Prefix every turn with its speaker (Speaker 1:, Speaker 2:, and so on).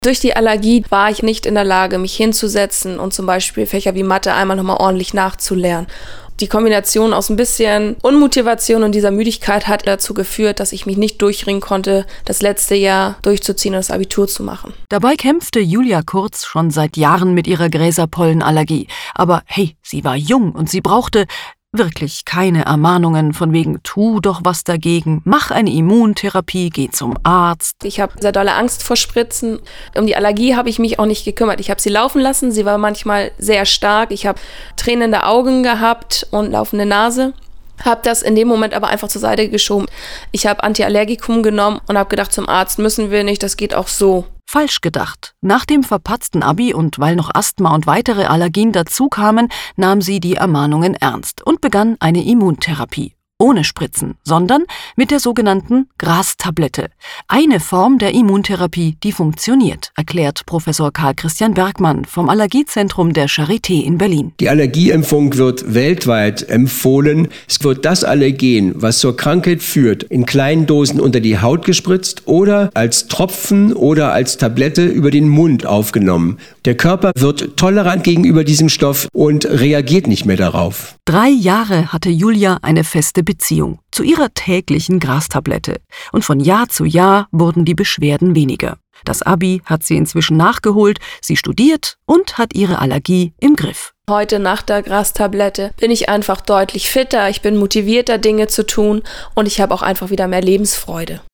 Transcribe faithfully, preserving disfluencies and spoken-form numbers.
Speaker 1: Durch die Allergie war ich nicht in der Lage, mich hinzusetzen und zum Beispiel Fächer wie Mathe einmal nochmal ordentlich nachzulernen. Die Kombination aus ein bisschen Unmotivation und dieser Müdigkeit hat dazu geführt, dass ich mich nicht durchringen konnte, das letzte Jahr durchzuziehen und das Abitur zu machen.
Speaker 2: Dabei kämpfte Julia Kurz schon seit Jahren mit ihrer Gräserpollenallergie. Aber hey, sie war jung und sie brauchte wirklich keine Ermahnungen von wegen, tu doch was dagegen, mach eine Immuntherapie, geh zum Arzt.
Speaker 1: Ich habe sehr dolle Angst vor Spritzen. Um die Allergie habe ich mich auch nicht gekümmert. Ich habe sie laufen lassen, sie war manchmal sehr stark. Ich habe tränende Augen gehabt und laufende Nase. Habe das in dem Moment aber einfach zur Seite geschoben. Ich habe Antiallergikum genommen und habe gedacht, zum Arzt müssen wir nicht, das geht auch so.
Speaker 2: Falsch gedacht. Nach dem verpatzten Abi und weil noch Asthma und weitere Allergien dazukamen, nahm sie die Ermahnungen ernst und begann eine Immuntherapie. Ohne Spritzen, sondern mit der sogenannten Grastablette. Eine Form der Immuntherapie, die funktioniert, erklärt Professor Karl Christian Bergmann vom Allergiezentrum der Charité in Berlin.
Speaker 3: Die Allergieimpfung wird weltweit empfohlen. Es wird das Allergen, was zur Krankheit führt, in kleinen Dosen unter die Haut gespritzt oder als Tropfen oder als Tablette über den Mund aufgenommen. Der Körper wird tolerant gegenüber diesem Stoff und reagiert nicht mehr darauf.
Speaker 2: Drei Jahre hatte Julia eine feste Beziehung zu ihrer täglichen Grastablette. Und von Jahr zu Jahr wurden die Beschwerden weniger. Das Abi hat sie inzwischen nachgeholt, sie studiert und hat ihre Allergie im Griff.
Speaker 1: Heute nach der Grastablette bin ich einfach deutlich fitter, ich bin motivierter, Dinge zu tun und ich habe auch einfach wieder mehr Lebensfreude.